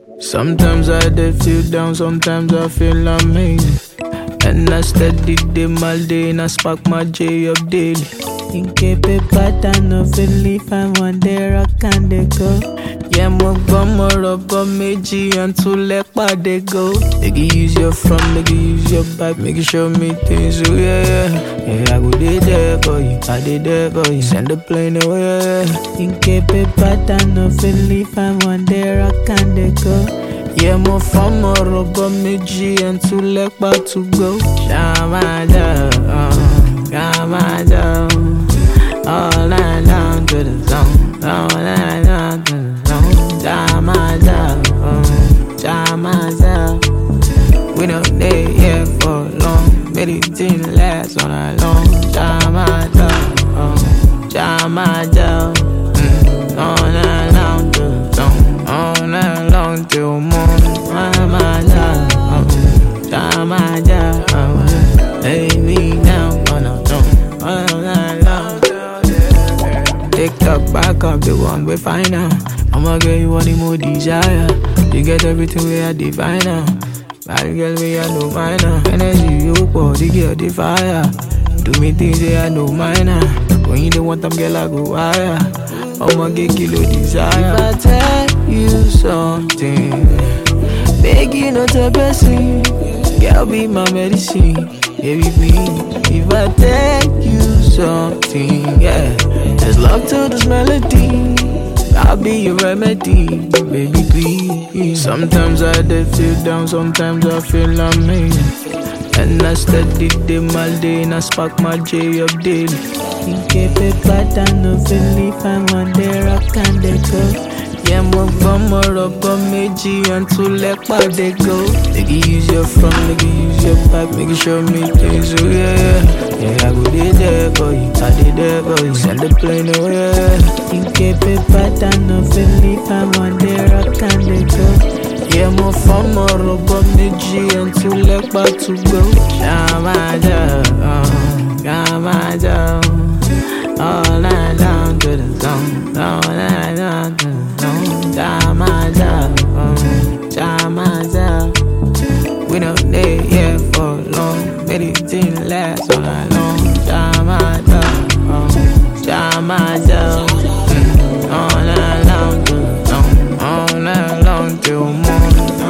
Sometimes I dey feel down, sometimes I feel amazing. And I steady day my day and I spark my J up daily. In keep pattern no feel leave and one day rock and they go. Yeah, mo gbọ́ mo rọ̀bọ̀ méjì and two lẹ́pà dey go. Make you use your front, make you use your back, make you show me things, oh yeah. Yeah, I go dey there for you, I dey there for you. Send the plane away, yeah. In keep pattern no feel leave and one day rock and they go. Yeah, mo fọ́ mo rọ̀bọ̀ méjì and two lẹ́pà to go. Shamada, Shamada, all night down to the zone, all night down to the zone. Shamada, Shamada, we don't dey here for long, meditating last all night long. Shamada, Shamada, all night down to the zone, all night long till morning. Shamada, Shamada, lay me down on the throne, all night long. Take up, back up, the one we find now. I'ma get you what the more desire. You get everything we are divine now. Bad girl, we are no minor. Energy, you pour, the girl, the fire. Do me things they are no minor. When you don't want them, girl, I go higher. I'ma get kilo desire. If I tell you something, beg you not to blessing. Girl, be my medicine, baby, please. If I tell you something, yeah, there's love to this melody. I'll be your remedy, baby, please. Sometimes I dey feel down, sometimes I feel amazing. And I steady day my day and I spark my J up daily. In keep pattern no feel leave and one day rock and they go. Yeah, mo gbọ́ mo rọ̀bọ̀ méjì and two lẹ́pà dey go. Make you use your front, make you use your back, make you show me things, oh yeah. Yeah, I go dey there for you, I dey there for you. Send the plane away, yeah. In keep pattern no feel leave and one day rock and they go. Yeah, mo fọ́ mo rọ̀bọ̀ méjì and two lẹ́pà to go. Shamada, Shamada, all night down to the zone, all night down to the zone. Shamada, Shamada, we don't dey here for long, meditating last all night long. Shamada, Shamada, all night long to the zone, all night long till morning.